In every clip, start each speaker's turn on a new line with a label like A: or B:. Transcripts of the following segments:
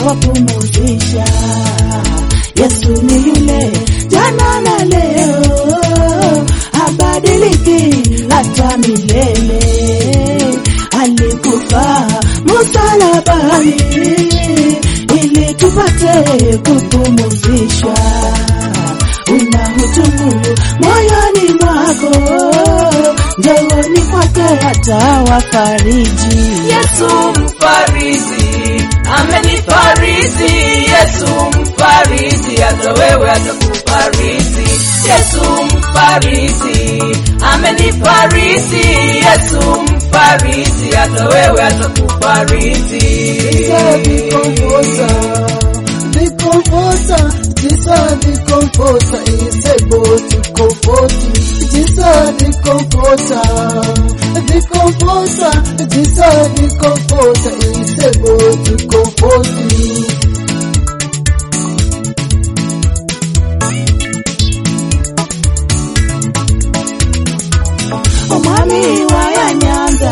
A: kuwapumzisha. Yesu ni yule jana na leo, habadiliki hata milele. Alikufa msalabani ili tupate kupumzishwa. Una hutumu moyoni mwako, njooni kwake atawafariji.
B: Yesu mfariji, amenifariji. Yesu mfariji, hata wewe atakufariji. Yesu mfariji, amenifariji. Yesu mfariji, hata wewe atakufariji.
C: The comforter, Jesus the comforter is able to comfort you. Jesus the comforter, Jesus the comforter is able to comfort you.
A: Omwami waya Nyanza,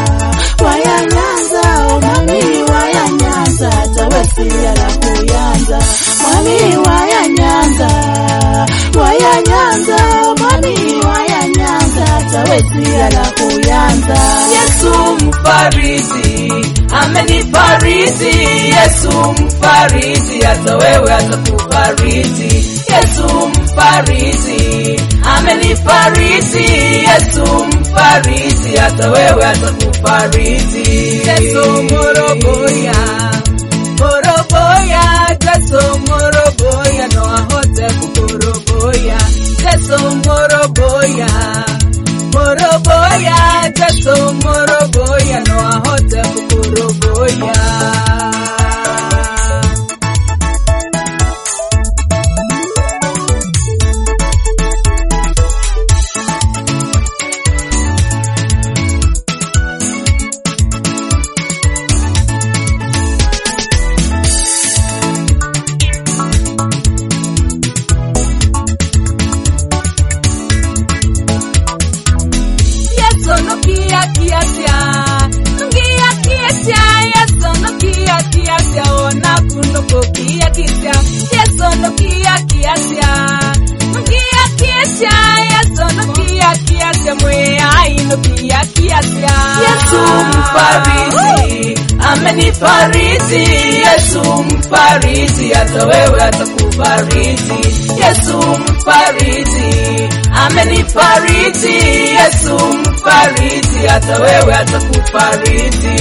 A: omwami waya Nyanza, tawesia la kuyanza. Mwami waya Nyanza, omwami waya Nyanza, tawesia la kuyanza.
B: Yesu mfariji, amenifariji. Yesu mfariji, hata wewe atakufariji. Yesu mfariji, amenifariji. Yesu mfariji, hata wewe atakufariji. Yesu moroboya, Yesu moroboya, no ahote kukoroboya. Yesu moroboya, Yesu moroboya, no ahote kukoroboya. Yesu mfariji, amenifariji. Yesu mfariji, hata wewe atakufariji. Yesu mfariji, amenifariji. Yesu mfariji, hata wewe atakufariji.